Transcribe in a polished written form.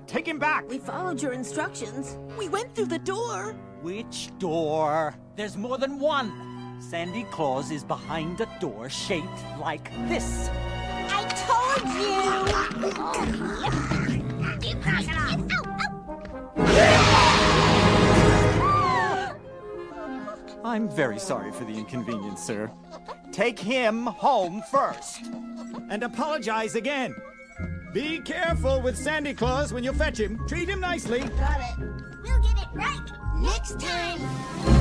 Take him back! We followed your instructions. We went through the door. Which door? There's more than one. Sandy Claus is behind a door shaped like this. I told you! You cross it off! I'm very sorry for the inconvenience, sir. Take him home first. And apologize again. Be careful with Sandy Claus when you fetch him. Treat him nicely. Got it. We'll get it right next time.